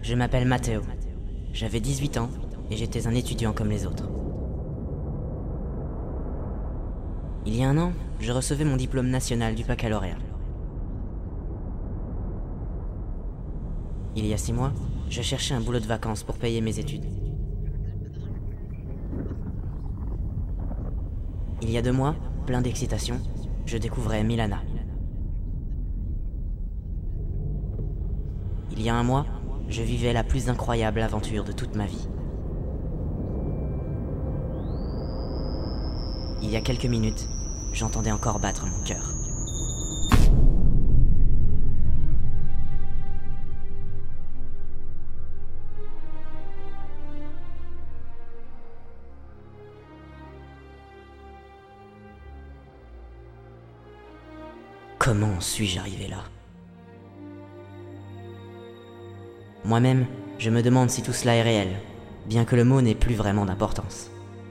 Je m'appelle Matteo. J'avais 18 ans et j'étais un étudiant comme les autres. Il y a un an, je recevais mon diplôme national du baccalauréat. Il y a 6 mois, je cherchais un boulot de vacances pour payer mes études. Il y a 2 mois, plein d'excitation, je découvrais Milana. Il y a 1 mois, je vivais la plus incroyable aventure de toute ma vie. Il y a quelques minutes, j'entendais encore battre mon cœur. Comment suis-je arrivé là ? Moi-même, je me demande si tout cela est réel, bien que le mot n'ait plus vraiment d'importance.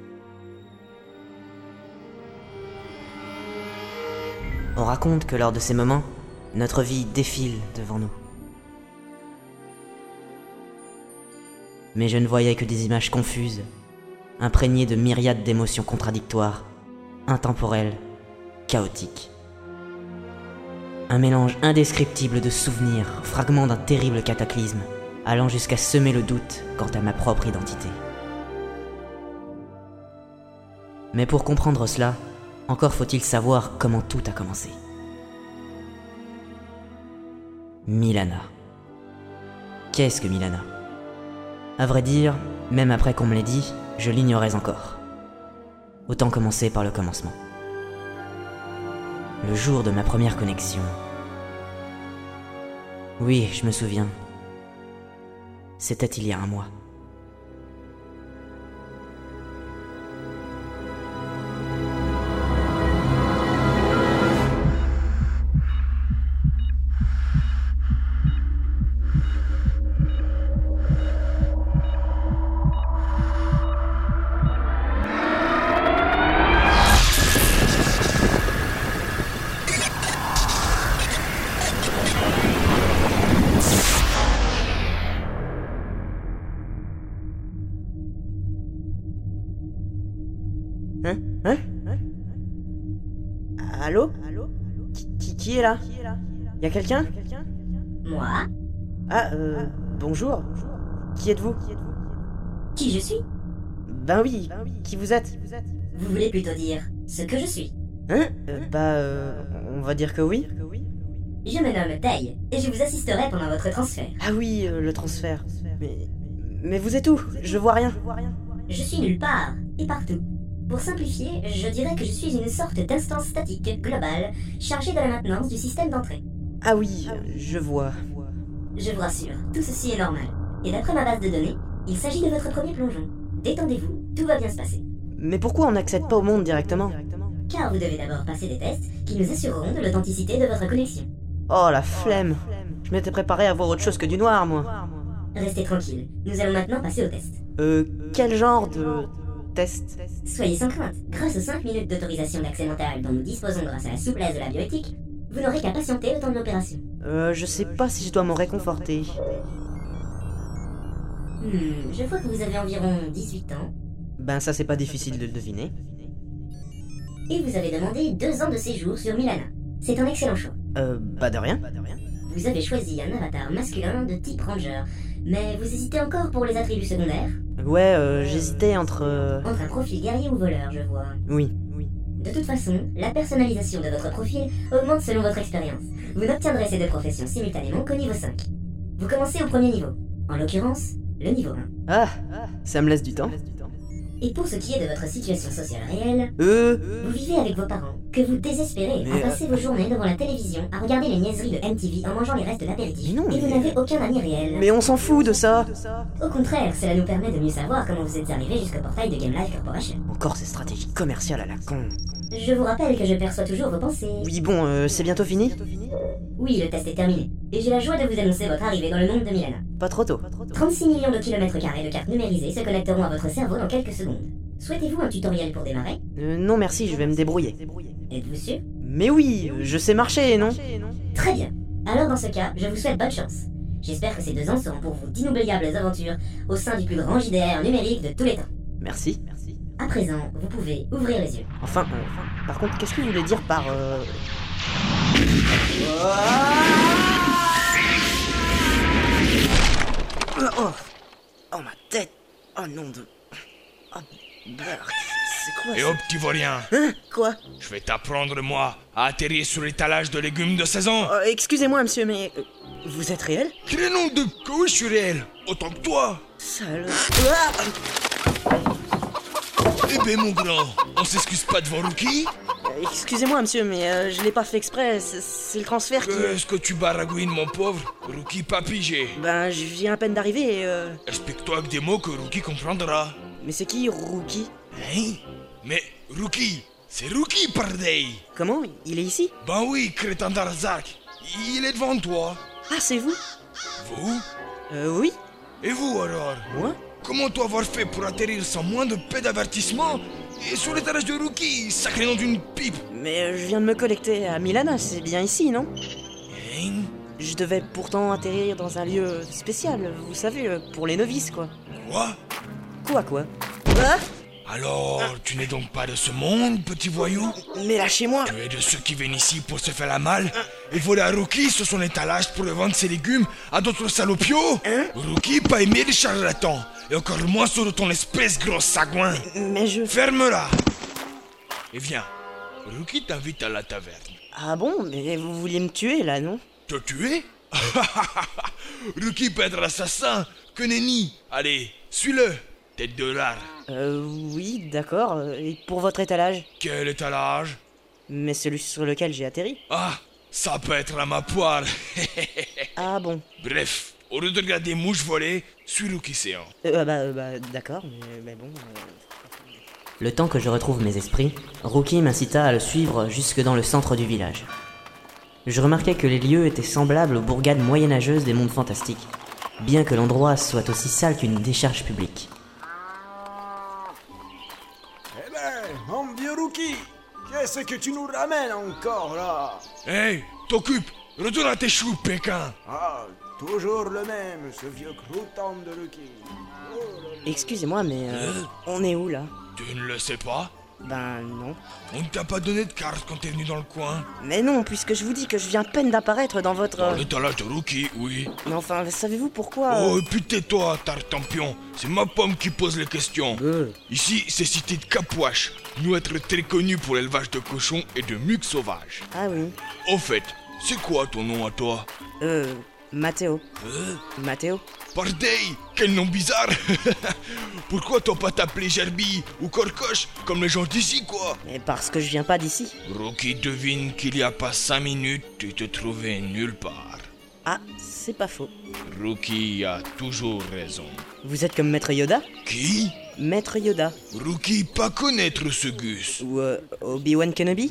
On raconte que lors de ces moments, notre vie défile devant nous. Mais je ne voyais que des images confuses, imprégnées de myriades d'émotions contradictoires, intemporelles, chaotiques. Un mélange indescriptible de souvenirs, fragments d'un terrible cataclysme, allant jusqu'à semer le doute quant à ma propre identité. Mais pour comprendre cela, encore faut-il savoir comment tout a commencé. Milana. Qu'est-ce que Milana ? À vrai dire, même après qu'on me l'ait dit, je l'ignorais encore. Autant commencer par le commencement. Le jour de ma première connexion. Oui, je me souviens. C'était il y a 1 mois. Allô ? Qui est là ? Y'a quelqu'un ? Moi ? Ah, bonjour. Qui êtes-vous ? Qui je suis ? Ben oui, qui vous êtes ? Vous voulez plutôt dire ce que je suis ? On va dire que oui. Je me nomme Taille, et je vous assisterai pendant votre transfert. Ah oui, le transfert. Mais vous êtes où ? Je vois rien. Je suis nulle part, et partout. Pour simplifier, je dirais que je suis une sorte d'instance statique, globale, chargée de la maintenance du système d'entrée. Ah oui, je vois. Je vous rassure, tout ceci est normal. Et d'après ma base de données, il s'agit de votre premier plongeon. Détendez-vous, tout va bien se passer. Mais pourquoi on n'accède pas au monde directement ? Car vous devez d'abord passer des tests qui nous assureront de l'authenticité de votre connexion. Oh la flemme. Je m'étais préparé à voir autre chose que du noir, moi. Restez tranquille, nous allons maintenant passer au test. Quel genre de test ? Soyez sans crainte, grâce aux 5 minutes d'autorisation d'accès mental dont nous disposons grâce à la souplesse de la bioéthique, vous n'aurez qu'à patienter le temps de l'opération. Je sais pas si je dois m'en réconforter. Je vois que vous avez environ 18 ans. Ben ça c'est pas difficile de le deviner. Et vous avez demandé 2 ans de séjour sur Milana. C'est un excellent choix. De rien. Vous avez choisi un avatar masculin de type ranger, mais vous hésitez encore pour les attributs secondaires ? Ouais, j'hésitais entre un profil guerrier ou voleur, je vois. Oui. De toute façon, la personnalisation de votre profil augmente selon votre expérience. Vous n'obtiendrez ces 2 professions simultanément qu'au niveau 5. Vous commencez au premier niveau, en l'occurrence, le niveau 1. Ah, ça me laisse du temps. Et pour ce qui est de votre situation sociale réelle, vous vivez avec vos parents, que vous désespérez à passer vos journées devant la télévision, à regarder les niaiseries de MTV en mangeant les restes d'apéritif, et vous n'avez aucun ami réel. Mais on s'en fout de ça. Au contraire, cela nous permet de mieux savoir comment vous êtes arrivé jusqu'au portail de Game Life Corporation. Encore ces stratégies commerciales à la con. Je vous rappelle que je perçois toujours vos pensées. Oui bon, c'est bientôt fini ? Oui, le test est terminé, et j'ai la joie de vous annoncer votre arrivée dans le monde de Milana. Pas trop tôt. 36 millions de kilomètres carrés de cartes numérisées se connecteront à votre cerveau dans quelques secondes. Souhaitez-vous un tutoriel pour démarrer ? Non merci, je vais me débrouiller. Êtes-vous sûr ? Mais oui, je sais marcher, non ? Très bien. Alors dans ce cas, je vous souhaite bonne chance. J'espère que ces 2 ans seront pour vous d'inoubliables aventures au sein du plus grand JDR numérique de tous les temps. Merci. À présent, vous pouvez ouvrir les yeux. Enfin, par contre, qu'est-ce que vous voulez dire par Oh, ma tête. Oh non de... Oh, merde. C'est quoi ça? Et hop, petit vaurien. Hein? Quoi? Je vais t'apprendre, moi, à atterrir sur l'étalage de légumes de saison. Excusez-moi, monsieur, mais... vous êtes réel? Quel nom de... Que oui, je suis réel. Autant que toi. Sale... Eh ben, mon grand, on s'excuse pas devant Rookie? Excusez-moi, monsieur, mais je l'ai pas fait exprès. C'est le transfert qui... Qu'est-ce que tu baragouines, mon pauvre? Rookie pas pigé. Ben, je viens à peine d'arriver et Explique-toi avec des mots que Rookie comprendra. Mais c'est qui, Rookie? Hein? Mais Rookie, c'est Rookie, pardey. Comment? Il est ici? Ben oui, crétin d'Arzak. Il est devant toi. Ah, c'est vous? Vous? Oui. Et vous, alors? Moi? Comment toi avoir fait pour atterrir sans moins de paix d'avertissement et sur l'étalage de Rookie, sacré nom d'une pipe? Mais je viens de me collecter à Milana, c'est bien ici, non? Hein? Je devais pourtant atterrir dans un lieu spécial, vous savez, pour les novices, quoi. Quoi? Quoi? Ah! Alors, tu n'es donc pas de ce monde, petit voyou? Mais lâchez-moi! Tu es de ceux qui viennent ici pour se faire la malle et voler à Rookie sur son étalage pour vendre ses légumes à d'autres salopios? Rookie pas aimé les charlatans, et encore moins ceux de ton espèce gros sagouin. Mais je... Ferme-la! Et viens, Rookie t'invite à la taverne. Ah bon? Mais vous vouliez me tuer, là, non? Te tuer? Rookie peut être l'assassin, que nenni. Allez, suis-le, tête de lard. Oui, d'accord. Et pour votre étalage? Quel étalage? Mais celui sur lequel j'ai atterri. Ah, ça peut être à ma poire. Ah bon? Bref, au lieu de regarder mouches voler, suis Rookie séant. D'accord, mais bon... Le temps que je retrouve mes esprits, Rookie m'incita à le suivre jusque dans le centre du village. Je remarquai que les lieux étaient semblables aux bourgades moyenâgeuses des mondes fantastiques, bien que l'endroit soit aussi sale qu'une décharge publique. Eh ben, mon vieux Rookie, qu'est-ce que tu nous ramènes encore là? Hey, t'occupe, retourne à tes choux, Pékin. Ah, toujours le même, ce vieux crouton de Rookie. Oh là là. Excusez-moi, mais on est où, là? Tu ne le sais pas? Ben non. On ne t'a pas donné de carte quand t'es venu dans le coin? Mais non, puisque je vous dis que je viens à peine d'apparaître dans votre... Dans l'étalage de Rookie, oui. Mais enfin, savez-vous pourquoi... Oh, et puis tais-toi, Tartampion. C'est ma pomme qui pose les questions. Ici, c'est cité de Capouache. Nous être très connus pour l'élevage de cochons et de mucs sauvages. Ah oui. Au fait, c'est quoi ton nom à toi? Mathéo. Mathéo. Pardey, quel nom bizarre. Pourquoi t'as pas t'appeler Gerbille ou Corcoche, comme les gens d'ici, quoi? Mais parce que je viens pas d'ici. Rookie devine qu'il y a pas 5 minutes, tu te trouvais nulle part. Ah, c'est pas faux. Rookie a toujours raison. Vous êtes comme Maître Yoda? Qui? Maître Yoda. Rookie pas connaître ce Gus. Ou Obi-Wan Kenobi?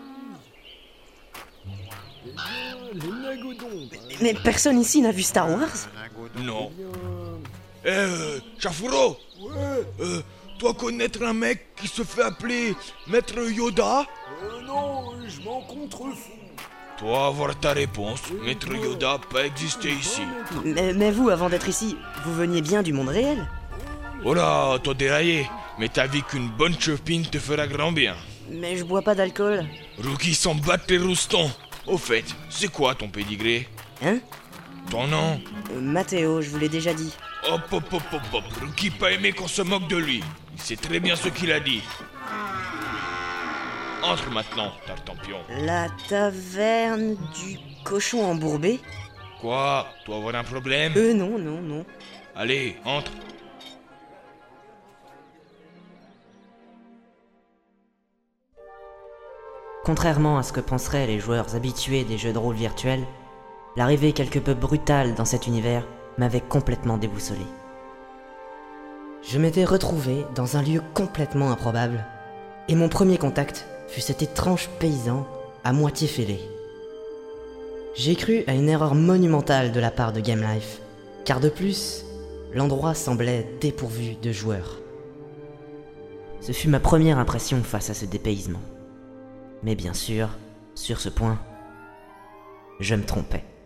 Mais personne ici n'a vu Star Wars? Non. Chafouro. Ouais. Toi connaître un mec qui se fait appeler Maître Yoda? Non, je m'en contrefous. Toi avoir ta réponse, Maître Yoda pas existé ici. Mais vous, avant d'être ici, vous veniez bien du monde réel? Oh là, t'as déraillé. Mais t'as vu qu'une bonne chopine te fera grand bien. Mais je bois pas d'alcool. Rookie s'en battent les roustons. Au fait, c'est quoi ton pédigré? Hein? Ton nom? Mathéo, je vous l'ai déjà dit. Hop. Rookie pas aimé qu'on se moque de lui. Il sait très bien ce qu'il a dit. Entre maintenant, Tartampion. La taverne du cochon embourbé? Quoi? Tu vas avoir un problème? Non. Allez, entre. Contrairement à ce que penseraient les joueurs habitués des jeux de rôle virtuels, l'arrivée quelque peu brutale dans cet univers m'avait complètement déboussolé. Je m'étais retrouvé dans un lieu complètement improbable, et mon premier contact fut cet étrange paysan à moitié fêlé. J'ai cru à une erreur monumentale de la part de Game Life, car de plus, l'endroit semblait dépourvu de joueurs. Ce fut ma première impression face à ce dépaysement. Mais bien sûr, sur ce point, je me trompais.